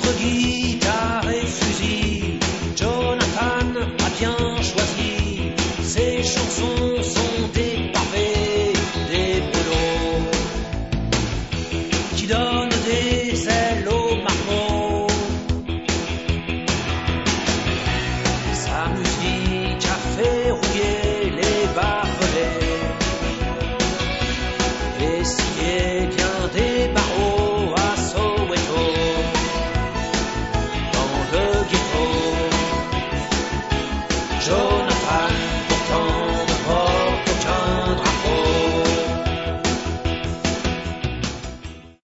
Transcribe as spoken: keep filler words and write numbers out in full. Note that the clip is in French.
Entre guitare et fusil, Jonathan a bien choisi. Ses chansons sont des pavés, des pelots qui donnent des ailes aux marmots. Sa musique a fait rouler